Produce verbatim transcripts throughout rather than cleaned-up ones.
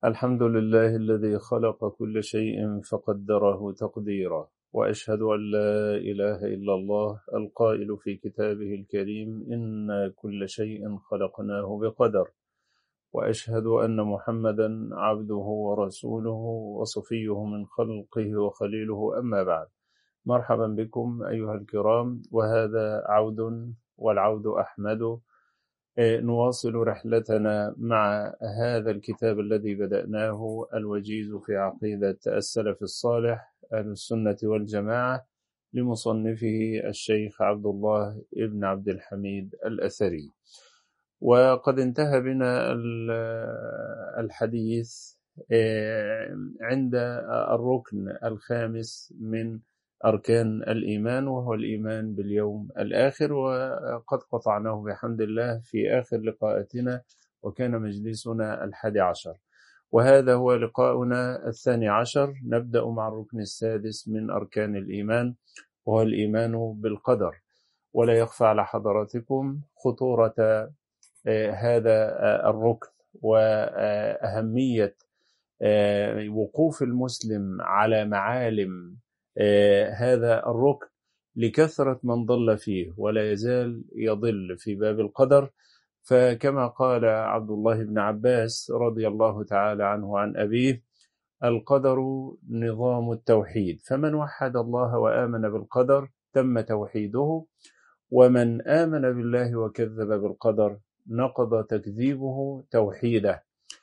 الحمد لله الذي خلق كل شيء فقدره تقديرا، وأشهد أن لا إله إلا الله القائل في كتابه الكريم إن كل شيء خلقناه بقدر، وأشهد أن محمدا عبده ورسوله وصفيه من خلقه وخليله. أما بعد، مرحبا بكم أيها الكرام، وهذا عود والعود أحمد. نواصل رحلتنا مع هذا الكتاب الذي بدأناه، الوجيز في عقيدة السلف الصالح أهل السنة والجماعة، لمصنفه الشيخ عبد الله ابن عبد الحميد الأثري. وقد انتهى بنا الحديث عند الركن الخامس من أركان الإيمان، وهو الإيمان باليوم الآخر، وقد قطعناه بحمد الله في آخر لقاءاتنا، وكان مجلسنا الحادي عشر، وهذا هو لقاؤنا الثاني عشر. نبدأ مع الركن السادس من أركان الإيمان، وهو الإيمان بالقدر. ولا يخفى على حضراتكم خطورة هذا الركن وأهمية وقوف المسلم على معالم هذا الركن لكثرة من ضل فيه ولا يزال يضل في باب القدر. فكما قال عبد الله بن عباس رضي الله تعالى عنه عن أبيه: القدر نظام التوحيد، فمن وحد الله وآمن بالقدر تم توحيده، ومن آمن بالله وكذب بالقدر نقض تكذيبه توحيده.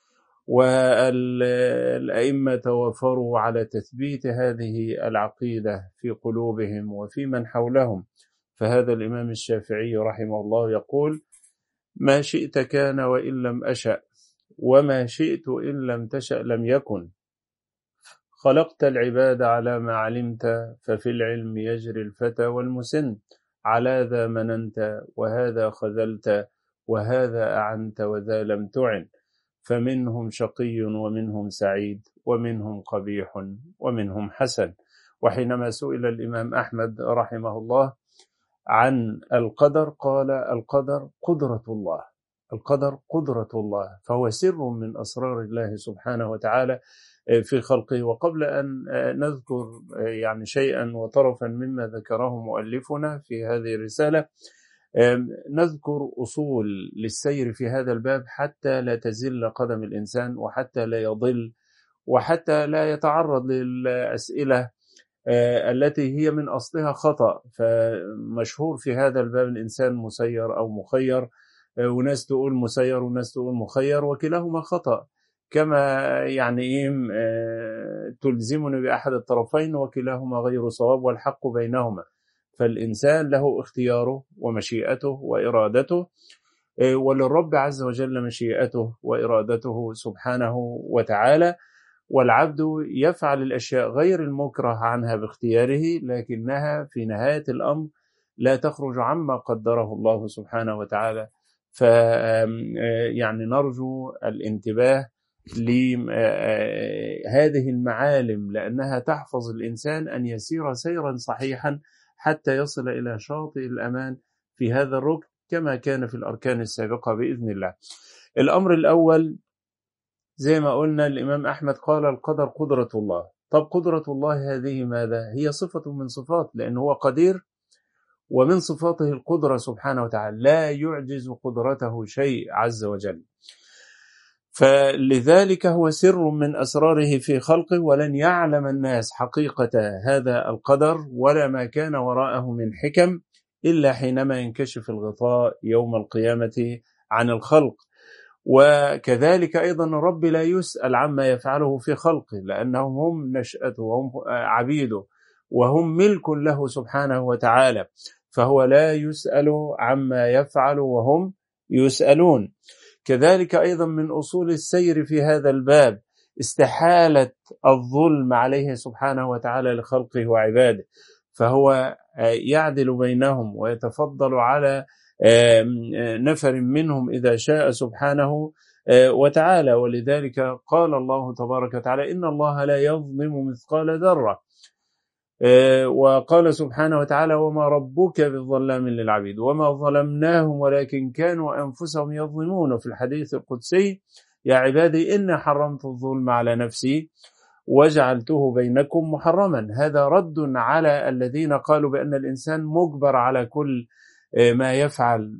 والأئمة توافروا على تثبيت هذه العقيدة في قلوبهم وفي من حولهم. فهذا الإمام الشافعي رحمه الله يقول: ما شئت كان وإن لم أشأ، وما شئت إن لم تشأ لم يكن، خلقت العباد على ما علمت، ففي العلم يجري الفتى والمسن، على ذا مننت وهذا خذلت، وهذا أعنت وذا لم تعن، فمنهم شقي ومنهم سعيد ومنهم قبيح ومنهم حسن. وحينما سئل الإمام أحمد رحمه الله عن القدر قال: القدر قدرة الله، القدر قدرة الله، فهو سر من أسرار الله سبحانه وتعالى في خلقه. وقبل أن نذكر يعني شيئا وطرفا مما ذكره مؤلفنا في هذه الرسالة، نذكر أصول للسير في هذا الباب حتى لا تزل قدم الإنسان، وحتى لا يضل، وحتى لا يتعرض للأسئلة التي هي من أصلها خطأ. فمشهور في هذا الباب الإنسان مسير أو مخير، وناس تقول مسير وناس تقول مخير، وكلاهما خطأ، كما يعني تلزمني بأحد الطرفين، وكلاهما غير صواب، والحق بينهما. فالإنسان له اختياره ومشيئته وإرادته، وللرب عز وجل مشيئته وإرادته سبحانه وتعالى، والعبد يفعل الأشياء غير المكره عنها باختياره، لكنها في نهاية الأمر لا تخرج عما قدره الله سبحانه وتعالى. فيعني نرجو الانتباه لهذه المعالم، لأنها تحفظ الإنسان أن يسير سيرا صحيحا حتى يصل إلى شاطئ الأمان في هذا الركن، كما كان في الأركان السابقة بإذن الله. الأمر الأول زي ما قلنا، الإمام أحمد قال: القدر قدرة الله. طب قدرة الله هذه ماذا؟ هي صفة من صفات، لأنه هو قدير، ومن صفاته القدرة سبحانه وتعالى، لا يعجز قدرته شيء عز وجل. فلذلك هو سر من أسراره في خلقه، ولن يعلم الناس حقيقة هذا القدر ولا ما كان وراءه من حكم إلا حينما ينكشف الغطاء يوم القيامة عن الخلق. وكذلك أيضا الرب لا يسأل عما يفعله في خلقه، لأنهم هم نشأته وهم عبيده وهم ملك له سبحانه وتعالى، فهو لا يسأل عما يفعل وهم يسألون. كذلك أيضا من أصول السير في هذا الباب استحالة الظلم عليه سبحانه وتعالى لخلقه وعباده، فهو يعدل بينهم ويتفضل على نفر منهم إذا شاء سبحانه وتعالى. ولذلك قال الله تبارك وتعالى: إن الله لا يظلم مثقال ذرة. وقال سبحانه وتعالى: وما ربك بالظلام للعبيد، وما ظلمناهم ولكن كانوا أنفسهم يظلمون. في الحديث القدسي: يا عبادي إني حرمت الظلم على نفسي وجعلته بينكم محرما. هذا رد على الذين قالوا بأن الإنسان مجبر على كل ما يفعل،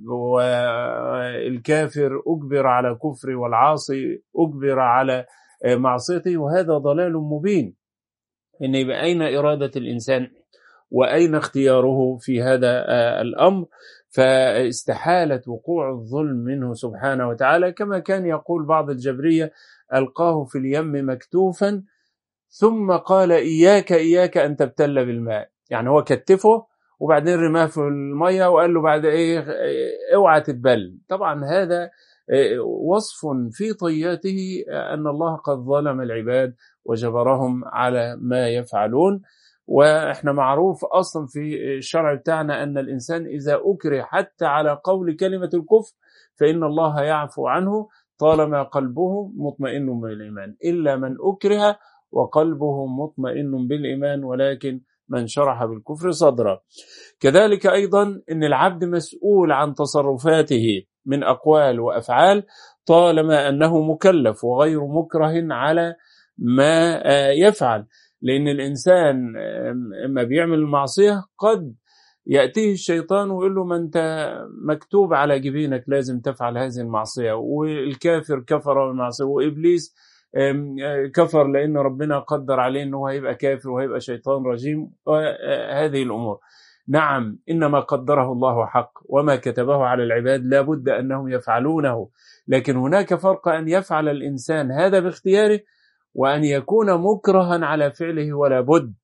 والكافر أجبر على كفر، والعاصي أجبر على معصيته، وهذا ضلال مبين. إن يبقى أين إرادة الإنسان وأين اختياره في هذا الأمر؟ فاستحالة وقوع الظلم منه سبحانه وتعالى، كما كان يقول بعض الجبرية: ألقاه في اليم مكتوفا ثم قال إياك إياك أن تبتل بالماء. يعني هو كتفه وبعدين رماه في المية وقال له بعد إيه اوعى تتبل. طبعا هذا وصف في طياته أن الله قد ظلم العباد وجبرهم على ما يفعلون. وإحنا معروف أصلا في الشرع بتاعنا أن الإنسان إذا أكره حتى على قول كلمة الكفر فإن الله يعفو عنه طالما قلبه مطمئن بالإيمان، إلا من أكره وقلبه مطمئن بالإيمان ولكن من شرح بالكفر صدرا. كذلك أيضا أن العبد مسؤول عن تصرفاته من أقوال وأفعال طالما أنه مكلف وغير مكره على ما يفعل. لأن الإنسان لما بيعمل المعصية قد يأتيه الشيطان ويقول له: ما أنت مكتوب على جبينك لازم تفعل هذه المعصية، والكافر كفر بالمعصية، وإبليس كفر لأن ربنا قدر عليه أنه هيبقى كافر وهيبقى شيطان رجيم، وهذه الأمور. نعم، إنما قدره الله حق، وما كتبه على العباد لا بد أنهم يفعلونه، لكن هناك فرق أن يفعل الإنسان هذا باختياره وأن يكون مكرها على فعله ولا بد.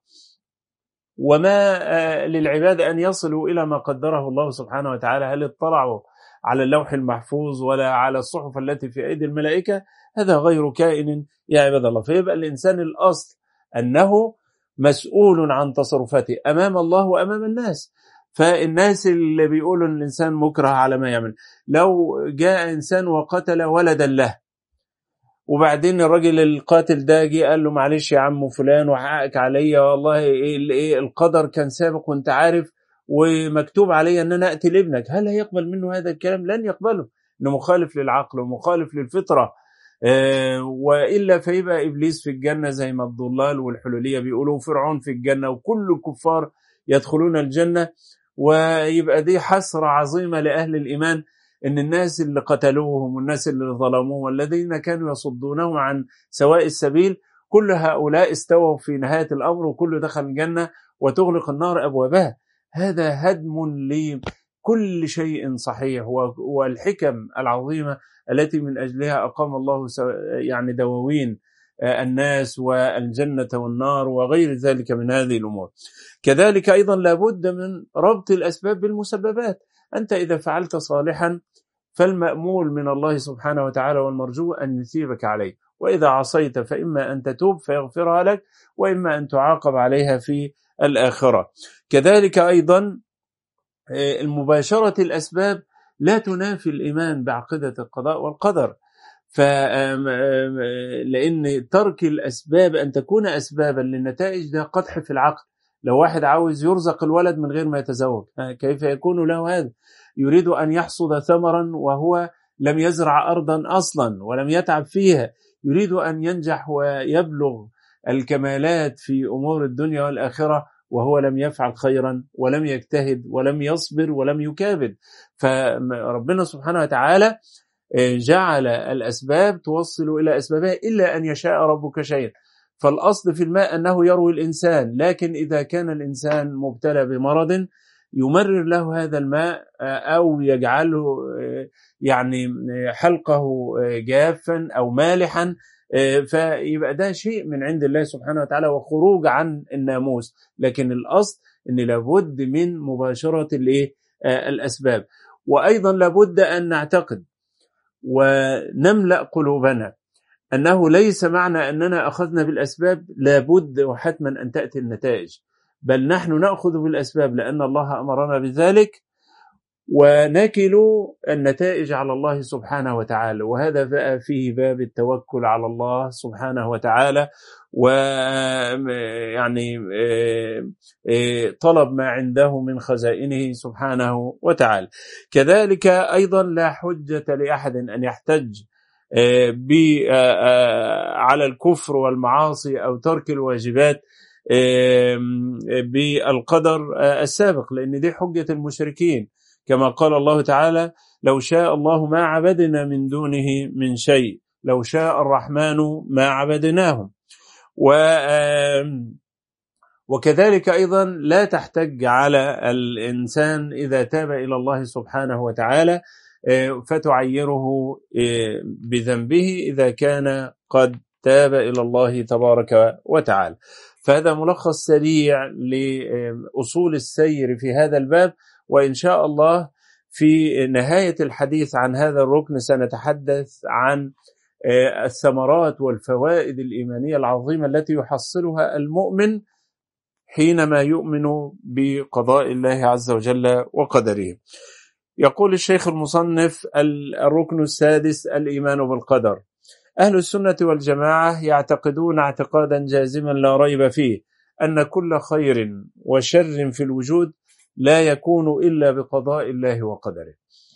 وما للعباد أن يصلوا إلى ما قدره الله سبحانه وتعالى. هل اطلعوا على اللوح المحفوظ ولا على الصحف التي في أيدي الملائكة؟ هذا غير كائن يا عباد الله. فيبقى الإنسان الأصل أنه مسؤول عن تصرفاته أمام الله وأمام الناس. فالناس اللي بيقولوا أن الإنسان مكره على ما يعمل، لو جاء إنسان وقتل ولدا له وبعدين الراجل القاتل ده جه قال له: معلش يا عم فلان وحقك عليا، والله ايه القدر كان سابق وانت عارف ومكتوب عليا ان انا اقتل ابنك، هل هيقبل منه هذا الكلام؟ لن يقبله، انه مخالف للعقل ومخالف للفطره. آه والا فيبقى ابليس في الجنه زي ما الضلال والحلوليه بيقولوا، فرعون في الجنه وكل الكفار يدخلون الجنه. ويبقى دي حسره عظيمه لاهل الايمان، إن الناس اللي قتلوهم والناس اللي ظلموهم والذين كانوا يصدونهم عن سواء السبيل كل هؤلاء استووا في نهاية الأمر وكل دخل الجنة وتغلق النار أبوابها. هذا هدم لكل شيء صحيح والحكم العظيمة التي من أجلها أقام الله يعني دواوين الناس والجنة والنار وغير ذلك من هذه الأمور. كذلك أيضا لابد من ربط الأسباب بالمسببات. أنت إذا فعلت صالحا فالمأمول من الله سبحانه وتعالى والمرجو أن يثيبك عليه، وإذا عصيت فإما أن تتوب فيغفرها لك وإما أن تعاقب عليها في الآخرة. كذلك أيضا المباشرة الأسباب لا تنافي الإيمان بعقيدة القضاء والقدر، لأن ترك الأسباب أن تكون أسبابا للنتائج ده قدح في العقل. لو واحد عاوز يرزق الولد من غير ما يتزوج كيف يكون له هذا؟ يريد أن يحصد ثمرا وهو لم يزرع أرضا أصلا ولم يتعب فيها، يريد أن ينجح ويبلغ الكمالات في أمور الدنيا والآخرة وهو لم يفعل خيرا ولم يجتهد ولم يصبر ولم يكابد. فربنا سبحانه وتعالى جعل الأسباب توصل إلى أسبابها إلا أن يشاء ربك شيئا. فالأصل في الماء أنه يروي الإنسان، لكن إذا كان الإنسان مبتلى بمرض يمرر له هذا الماء أو يجعله يعني حلقه جافا أو مالحا، فيبقى ده شيء من عند الله سبحانه وتعالى وخروج عن الناموس. لكن الأصل أن لابد من مباشرة الأسباب. وأيضا لابد أن نعتقد ونملأ قلوبنا أنه ليس معنى أننا أخذنا بالأسباب لابد وحتما أن تأتي النتائج، بل نحن نأخذ بالأسباب لأن الله أمرنا بذلك ونكل النتائج على الله سبحانه وتعالى. وهذا بقى فيه باب التوكل على الله سبحانه وتعالى، ويعني طلب ما عنده من خزائنه سبحانه وتعالى. كذلك أيضا لا حجة لأحد أن يحتج على الكفر والمعاصي أو ترك الواجبات بالقدر السابق، لأن دي حجة المشركين، كما قال الله تعالى: لو شاء الله ما عبدنا من دونه من شيء، لو شاء الرحمن ما عبدناهم. وكذلك أيضا لا تحتج على الإنسان إذا تاب إلى الله سبحانه وتعالى فتعيره بذنبه إذا كان قد تاب إلى الله تبارك وتعالى. فهذا ملخص سريع لأصول السير في هذا الباب، وإن شاء الله في نهاية الحديث عن هذا الركن سنتحدث عن الثمرات والفوائد الإيمانية العظيمة التي يحصلها المؤمن حينما يؤمن بقضاء الله عز وجل وقدره. يقول الشيخ المصنف: الركن السادس الإيمان بالقدر. أهل السنة والجماعة يعتقدون اعتقادا جازما لا ريب فيه أن كل خير وشر في الوجود لا يكون إلا بقضاء الله وقدره،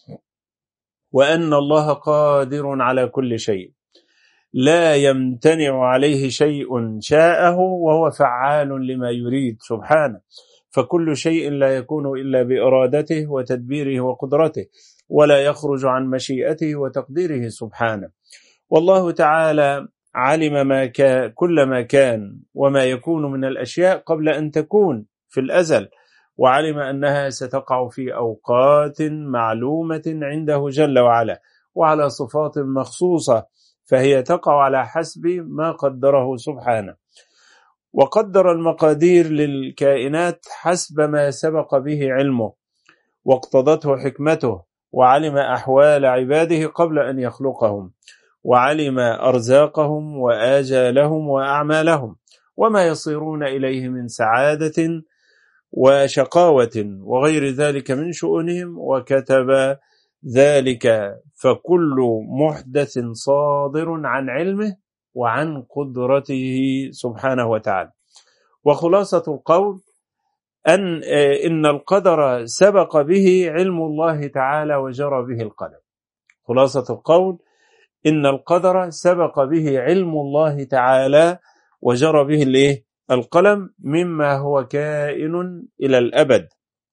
وأن الله قادر على كل شيء لا يمتنع عليه شيء شاءه، وهو فعال لما يريد سبحانه، فكل شيء لا يكون إلا بإرادته وتدبيره وقدرته، ولا يخرج عن مشيئته وتقديره سبحانه. والله تعالى علم ما كان كل ما كان وما يكون من الأشياء قبل أن تكون في الأزل، وعلم أنها ستقع في أوقات معلومة عنده جل وعلا وعلى صفات مخصوصة، فهي تقع على حسب ما قدره سبحانه. وقدر المقادير للكائنات حسب ما سبق به علمه واقتضته حكمته، وعلم أحوال عباده قبل أن يخلقهم، وعلم أرزاقهم وآجالهم وأعمالهم وما يصيرون إليه من سعادة وشقاوة وغير ذلك من شؤونهم، وكتب ذلك، فكل محدث صادر عن علمه وعن قدرته سبحانه وتعالى. وخلاصة القول أن إن القدر سبق به علم الله تعالى وجرى به القلم. خلاصة القول إن القدر سبق به علم الله تعالى وجرى به الايه القلم مما هو كائن إلى الأبد.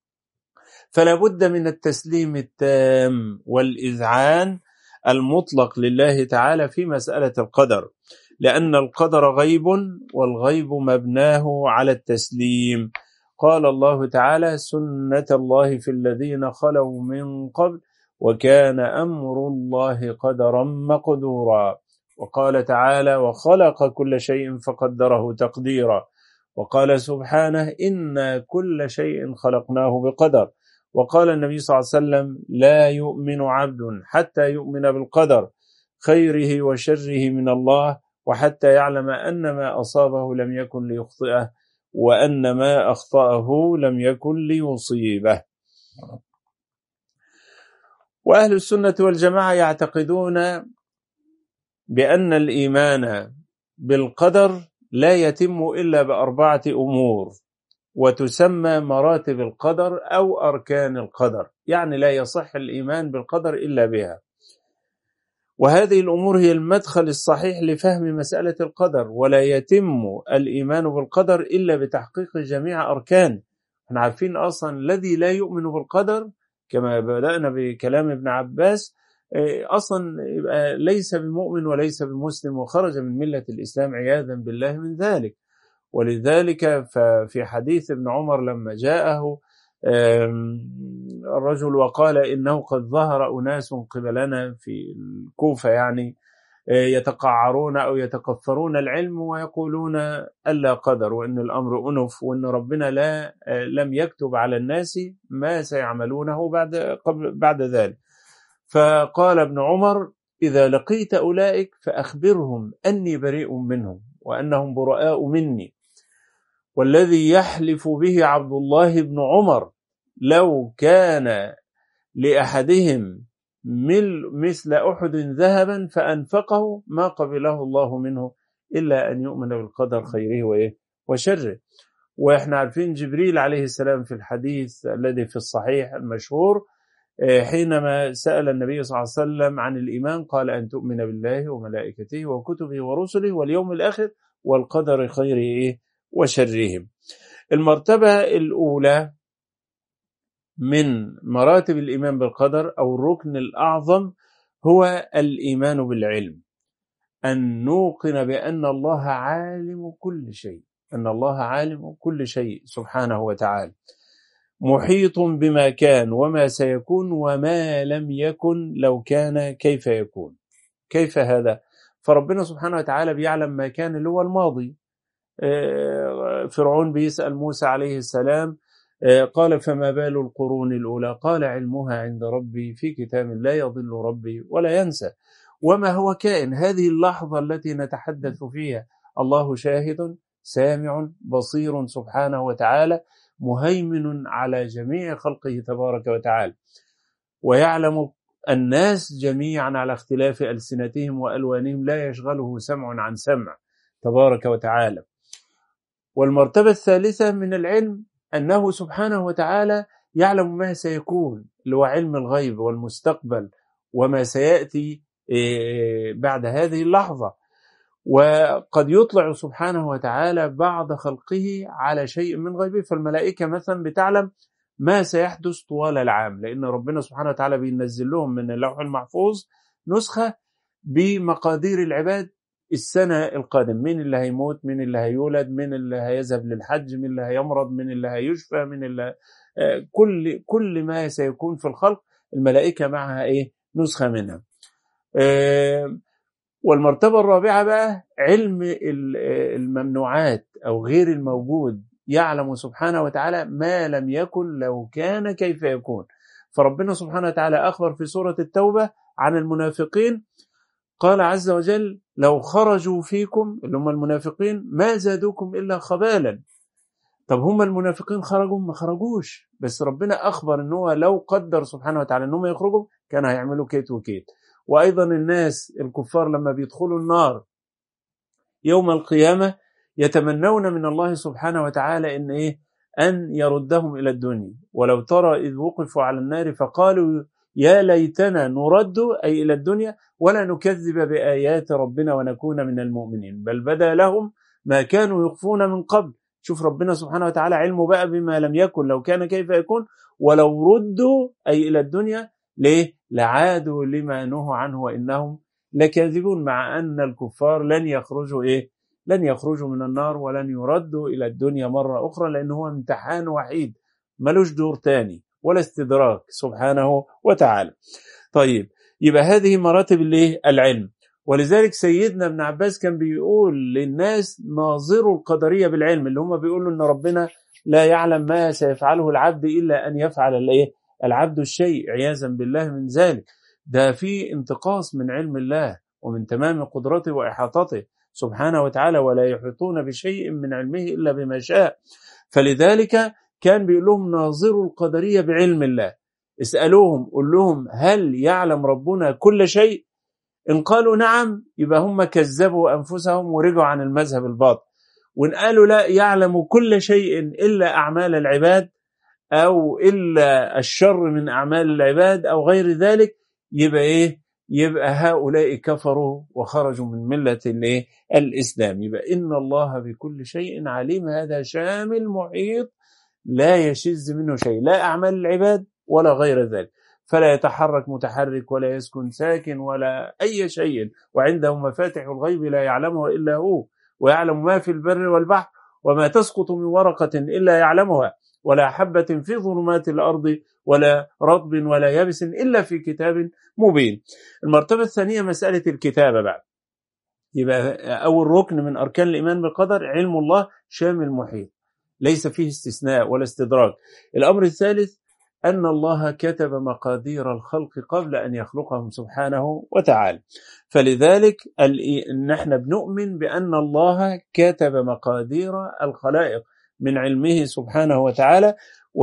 فلا بد من التسليم التام والإذعان المطلق لله تعالى في مسألة القدر، لأن القدر غيب، والغيب مبناه على التسليم. قال الله تعالى: سنة الله في الذين خلوا من قبل وكان أمر الله قدرا مقدورا. وقال تعالى: وخلق كل شيء فقدره تقديرا. وقال سبحانه: إنا كل شيء خلقناه بقدر. وقال النبي صلى الله عليه وسلم: لا يؤمن عبد حتى يؤمن بالقدر خيره وشره من الله، وحتى يعلم أن ما أصابه لم يكن ليخطئه، وأن ما أخطأه لم يكن ليصيبه. وأهل السنة والجماعة يعتقدون بأن الإيمان بالقدر لا يتم إلا بأربعة أمور، وتسمى مراتب القدر أو أركان القدر، يعني لا يصح الإيمان بالقدر إلا بها. وهذه الأمور هي المدخل الصحيح لفهم مسألة القدر، ولا يتم الإيمان بالقدر إلا بتحقيق جميع أركان. احنا عارفين أصلا الذي لا يؤمن بالقدر كما بدأنا بكلام ابن عباس أصلا يبقى ليس بمؤمن وليس بمسلم، وخرج من ملة الإسلام عياذا بالله من ذلك. ولذلك ففي حديث ابن عمر لما جاءه الرجل وقال إنه قد ظهر أناس قبلنا في الكوفة يعني يتقعرون أو يتكفرون العلم ويقولون ألا قدر، وإن الأمر أنف، وإن ربنا لا لم يكتب على الناس ما سيعملونه بعد قبل بعد ذلك. فقال ابن عمر: إذا لقيت أولئك فأخبرهم أني بريء منهم وأنهم براء مني. والذي يحلف به عبد الله بن عمر لو كان لأحدهم مثل أحد ذهبا فأنفقه ما قبله الله منه إلا أن يؤمن بالقدر خيره وشره. وإحنا عارفين جبريل عليه السلام في الحديث الذي في الصحيح المشهور حينما سأل النبي صلى الله عليه وسلم عن الإيمان قال أن تؤمن بالله وملائكته وكتبه ورسله واليوم الآخر والقدر خيره وشره. المرتبة الأولى من مراتب الإيمان بالقدر أو الركن الأعظم هو الإيمان بالعلم، أن نوقن بأن الله عالم كل شيء، أن الله عالم كل شيء سبحانه وتعالى، محيط بما كان وما سيكون وما لم يكن لو كان كيف يكون. كيف هذا؟ فربنا سبحانه وتعالى بيعلم ما كان اللي هو الماضي. فرعون بيسأل موسى عليه السلام قال فما بال القرون الأولى قال علمها عند ربي في كتاب لا يضل ربي ولا ينسى. وما هو كائن، هذه اللحظة التي نتحدث فيها الله شاهد سامع بصير سبحانه وتعالى، مهيمن على جميع خلقه تبارك وتعالى، ويعلم الناس جميعا على اختلاف ألسنتهم وألوانهم، لا يشغله سمع عن سمع تبارك وتعالى. والمرتبة الثالثة من العلم أنه سبحانه وتعالى يعلم ما سيكون، اللي هو علم الغيب والمستقبل وما سيأتي بعد هذه اللحظة. وقد يطلع سبحانه وتعالى بعض خلقه على شيء من غيبه، فالملائكة مثلا بتعلم ما سيحدث طوال العام، لأن ربنا سبحانه وتعالى بينزل لهم من اللوح المحفوظ نسخة بمقادير العباد السنة القادم، من اللي هيموت، من اللي هيولد، من اللي هيذهب للحج، من اللي هيمرض، من اللي هيشفى، من اللي كل كل ما سيكون في الخلق الملائكة معها ايه نسخة منها. والمرتبة الرابعة بقى علم الممنوعات أو غير الموجود، يعلم سبحانه وتعالى ما لم يكن لو كان كيف يكون. فربنا سبحانه وتعالى أخبر في سورة التوبة عن المنافقين، قال عز وجل لو خرجوا فيكم، اللي هم المنافقين، ما زادوكم إلا خبالا. طب هم المنافقين خرجوا؟ ما خرجوش، بس ربنا أخبر أنه لو قدر سبحانه وتعالى أنهم يخرجوا كان هيعملوا كيت وكيت. وأيضا الناس الكفار لما بيدخلوا النار يوم القيامة يتمنون من الله سبحانه وتعالى إن إيه أن يردهم إلى الدنيا. ولو ترى إذ وقفوا على النار فقالوا يا ليتنا نرد أي إلى الدنيا ولا نكذب بآيات ربنا ونكون من المؤمنين بل بدا لهم ما كانوا يخفون من قبل. شوف ربنا سبحانه وتعالى علمه بقى بما لم يكن لو كان كيف يكون، ولو ردوا أي إلى الدنيا ليه لعادوا لما نهوا عنه وإنهم لكاذبون، مع أن الكفار لن يخرجوا إيه لن يخرجوا من النار ولن يردوا إلى الدنيا مرة أخرى، لأنه هو امتحان وحيد ملوش دور تاني ولا استدراك سبحانه وتعالى. طيب يبقى هذه مراتب العلم. ولذلك سيدنا ابن عباس كان بيقول للناس ناظروا القدرية بالعلم، اللي هم بيقولوا ان ربنا لا يعلم ما سيفعله العبد إلا أن يفعل الايه العبد الشيء، عياذا بالله من ذلك. ده في انتقاص من علم الله ومن تمام قدرته وإحاطته سبحانه وتعالى، ولا يحيطون بشيء من علمه إلا بما شاء. فلذلك كان بيقول لهم ناظروا القدرية بعلم الله، اسألوهم قل لهم هل يعلم ربنا كل شيء؟ إن قالوا نعم يبقى هم كذبوا أنفسهم ورجعوا عن المذهب الباطل، وإن قالوا لا يعلم كل شيء إلا أعمال العباد أو إلا الشر من أعمال العباد أو غير ذلك، يبقى إيه يبقى هؤلاء كفروا وخرجوا من ملة الإيه الإسلام. يبقى إن الله بكل شيء عليم، هذا شامل محيط لا يشذ منه شيء، لا أعمال العباد ولا غير ذلك، فلا يتحرك متحرك ولا يسكن ساكن ولا أي شيء. وعنده مفاتح الغيب لا يعلمها إلا هو، ويعلم ما في البر والبحر وما تسقط من ورقة إلا يعلمها، ولا حبة في ظلمات الأرض ولا رطب ولا يابس إلا في كتاب مبين. المرتبة الثانية مسألة الكتابة بعد، يبقى أول ركن من أركان الإيمان بالقدر علم الله شامل محيط ليس فيه استثناء ولا استدراك. الأمر الثالث أن الله كتب مقادير الخلق قبل أن يخلقهم سبحانه وتعالى. فلذلك نحن بنؤمن بأن الله كتب مقادير الخلائق من علمه سبحانه وتعالى،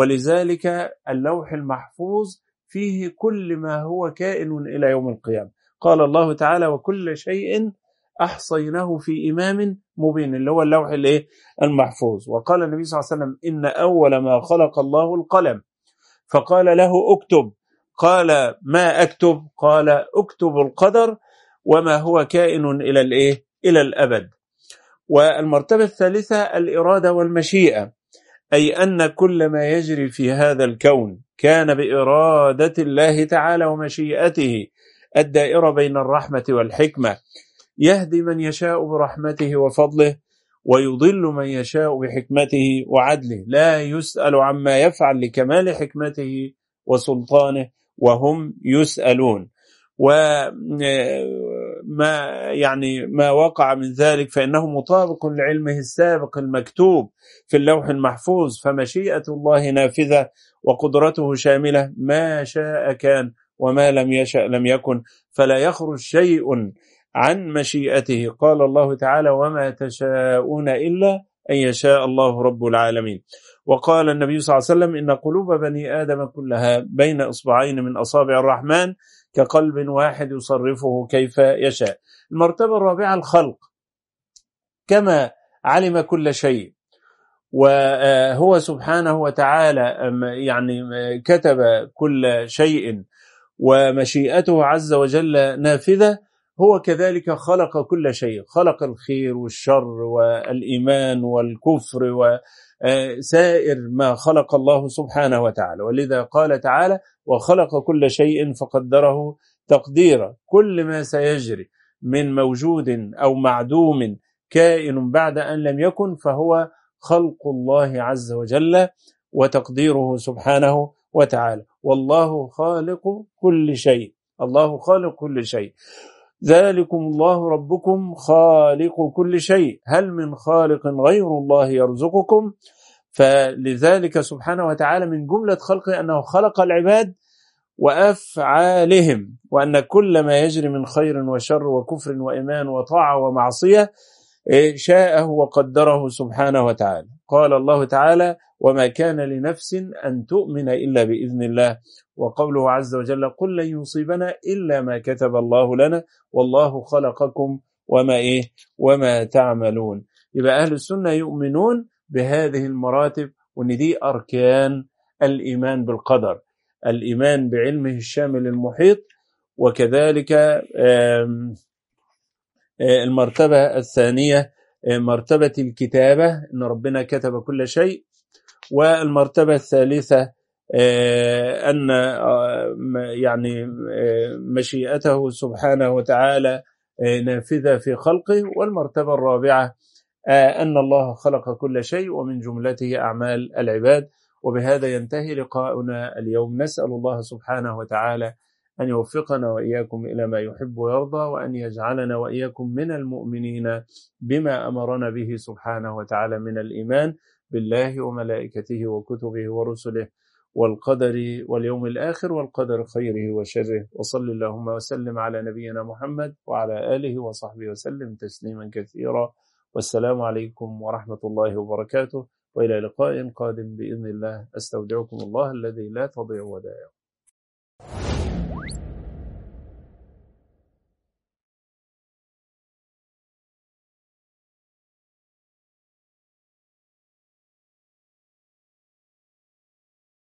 ولذلك اللوح المحفوظ فيه كل ما هو كائن إلى يوم القيامة. قال الله تعالى وكل شيء أحصيناه في إمام مبين، اللي هو اللوح المحفوظ. وقال النبي صلى الله عليه وسلم إن أول ما خلق الله القلم فقال له اكتب، قال ما أكتب؟ قال أكتب القدر وما هو كائن إلى الإيه؟ إلى الأبد. والمرتبة الثالثة الإرادة والمشيئة، أي أن كل ما يجري في هذا الكون كان بإرادة الله تعالى ومشيئته الدائرة بين الرحمة والحكمة، يهدي من يشاء برحمته وفضله ويضل من يشاء بحكمته وعدله، لا يسأل عما يفعل لكمال حكمته وسلطانه وهم يسألون. وما يعني ما وقع من ذلك فإنه مطابق لعلمه السابق المكتوب في اللوح المحفوظ، فمشيئة الله نافذة وقدرته شاملة، ما شاء كان وما لم يشأ لم يكن، فلا يخرج شيء عن مشيئته. قال الله تعالى وما تشاءون إلا أن يشاء الله رب العالمين. وقال النبي صلى الله عليه وسلم إن قلوب بني آدم كلها بين إصبعين من أصابع الرحمن كقلب واحد يصرفه كيف يشاء. المرتبة الرابعة الخلق، كما علم كل شيء وهو سبحانه وتعالى يعني كتب كل شيء ومشيئته عز وجل نافذة، هو كذلك خلق كل شيء، خلق الخير والشر والإيمان والكفر وسائر ما خلق الله سبحانه وتعالى. ولذا قال تعالى وخلق كل شيء فقدره تقديرا. كل ما سيجري من موجود أو معدوم كائن بعد أن لم يكن فهو خلق الله عز وجل وتقديره سبحانه وتعالى. والله خالق كل شيء، الله خالق كل شيء. ذلكم الله ربكم خالق كل شيء، هل من خالق غير الله يرزقكم؟ فلذلك سبحانه وتعالى من جملة خلقه أنه خلق العباد وأفعالهم، وأن كل ما يجري من خير وشر وكفر وإيمان وطاعة ومعصية شاءه وقدره سبحانه وتعالى. قال الله تعالى وما كان لنفس أن تؤمن إلا بإذن الله. وقوله عز وجل قل لن يصيبنا إلا ما كتب الله لنا والله خلقكم وما إيه وما تعملون. يبقى أهل السنة يؤمنون بهذه المراتب، وأن دي أركان الإيمان بالقدر، الإيمان بعلمه الشامل المحيط. وكذلك المرتبة الثانية مرتبة الكتابة، أن ربنا كتب كل شيء. والمرتبة الثالثة أن يعني مشيئته سبحانه وتعالى نافذة في خلقه. والمرتبة الرابعة أن الله خلق كل شيء ومن جملته أعمال العباد. وبهذا ينتهي لقاؤنا اليوم. نسأل الله سبحانه وتعالى أن يوفقنا وإياكم إلى ما يحب ويرضى، وأن يجعلنا وإياكم من المؤمنين بما أمرنا به سبحانه وتعالى من الإيمان بالله وملائكته وكتبه ورسله والقدر واليوم الآخر والقدر خيره وشره. وصل اللهم وسلم على نبينا محمد وعلى آله وصحبه وسلم تسليما كثيرا. والسلام عليكم ورحمة الله وبركاته، وإلى لقاء قادم بإذن الله. أستودعكم الله الذي لا تضيع ودائعه.